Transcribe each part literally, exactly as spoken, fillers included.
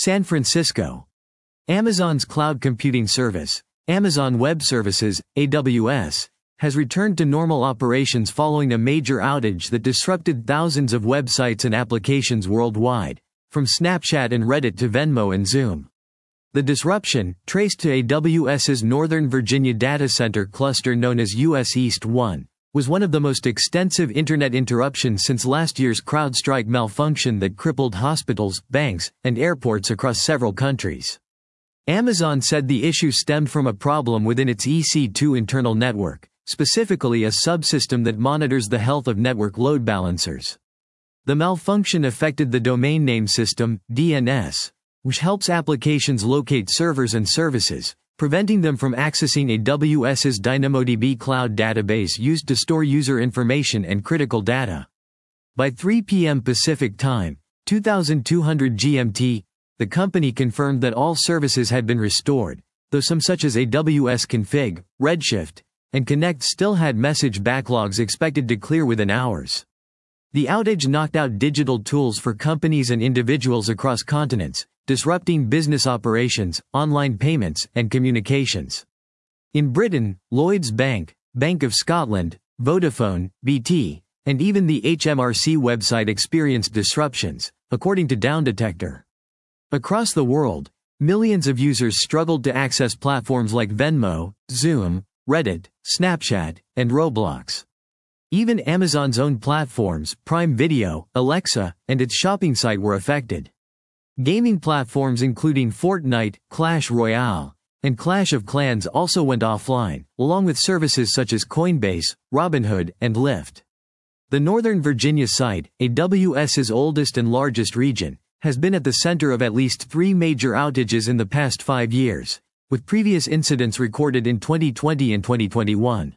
San Francisco. Amazon's cloud computing service, Amazon Web Services, A W S, has returned to normal operations following a major outage that disrupted thousands of websites and applications worldwide, from Snapchat and Reddit to Venmo and Zoom. The disruption, traced to AWS's Northern Virginia data center cluster known as U S East one, was one of the most extensive internet interruptions since last year's CrowdStrike malfunction that crippled hospitals, banks, and airports across several countries. Amazon said the issue stemmed from a problem within its E C two internal network, specifically a subsystem that monitors the health of network load balancers. The malfunction affected the domain name system, D N S, which helps applications locate servers and services, preventing them from accessing AWS's DynamoDB cloud database used to store user information and critical data. By three p m Pacific Time, two thousand two hundred G M T, the company confirmed that all services had been restored, though some such as A W S Config, Redshift, and Connect still had message backlogs expected to clear within hours. The outage knocked out digital tools for companies and individuals across continents, disrupting business operations, online payments, and communications. In Britain, Lloyds Bank, Bank of Scotland, Vodafone, B T, and even the H M R C website experienced disruptions, according to Downdetector. Across the world, millions of users struggled to access platforms like Venmo, Zoom, Reddit, Snapchat, and Roblox. Even Amazon's own platforms, Prime Video, Alexa, and its shopping site were affected. Gaming platforms including Fortnite, Clash Royale, and Clash of Clans also went offline, along with services such as Coinbase, Robinhood, and Lyft. The Northern Virginia site, AWS's oldest and largest region, has been at the center of at least three major outages in the past five years, with previous incidents recorded in twenty twenty and twenty twenty-one.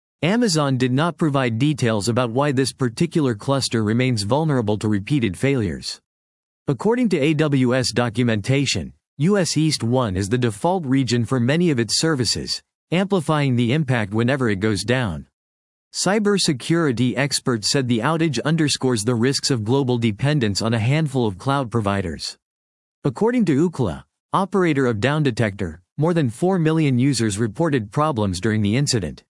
Amazon did not provide details about why this particular cluster remains vulnerable to repeated failures. According to A W S documentation, U S East one is the default region for many of its services, amplifying the impact whenever it goes down. Cybersecurity experts said the outage underscores the risks of global dependence on a handful of cloud providers. According to Ookla, operator of Downdetector, more than four million users reported problems during the incident.